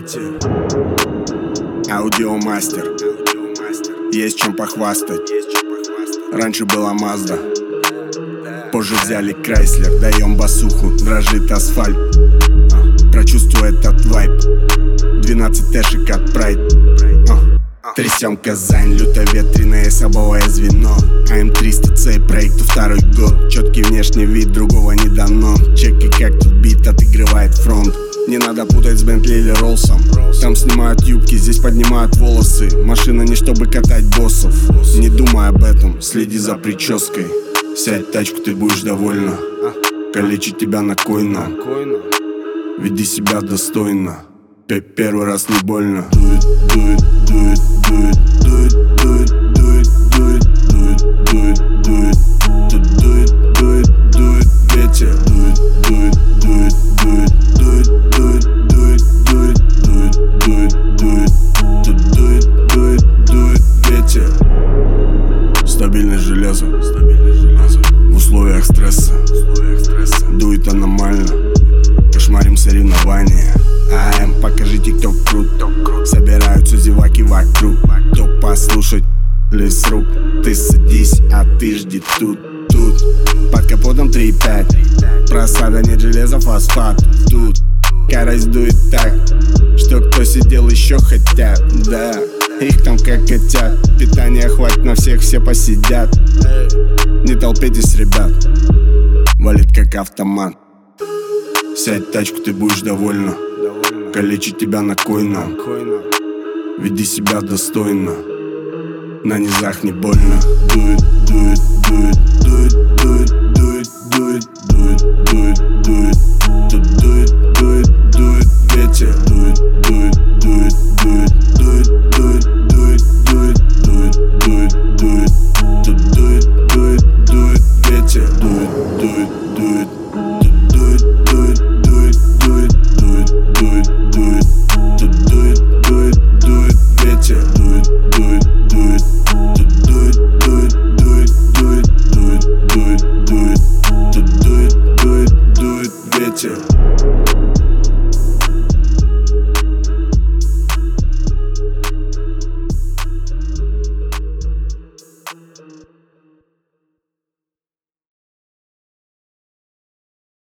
ветер. Аудиомастер, есть чем похвастать. Раньше была Мазда, позже взяли Крайслер. Даем басуху, дрожит асфальт. Прочувствуй этот вайб. 12 тэшек от Прайд. Трясем Казань, люто-ветреное собовое звено. АМ-300C, проекту второй год. Четкий внешний вид, другого не дано. Чеки, как тут бит отыгрывает фронт. Не надо путать с Бентли или Роллсом. Там снимают юбки, здесь поднимают волосы. Машина не чтобы катать боссов. Не думай об этом, следи за прической. Сядь в тачку, ты будешь довольна. Калечить тебя на койно. Веди себя достойно. Первый раз не больно. Do it, do it, do it, do it, do it, do it, do it, do it, do it, do it, do it, do it, do it, do it, ветер. Do it, do it, do it, do it, do it, do it, do it, do it, do it, do it, do it, do it, do it, do it, ветер. Стабильное железо, в условиях стресса. Дует аномально, кошмарим соревнования. АМ, покажите, кто крут. Собираются зеваки вокруг. Кто послушать лес рук. Ты садись, а ты жди тут. Под капотом 3.5. Просада, нет железа, фосфат. Тут скорость дует так, что кто сидел еще хотят. Да, их там как котят. Питания хватит на всех, все посидят. Не толпитесь, ребят, валит как автомат. Сядь в тачку, ты будешь довольна. Калечить тебя на койно. Веди себя достойно. На низах не больно. Do it.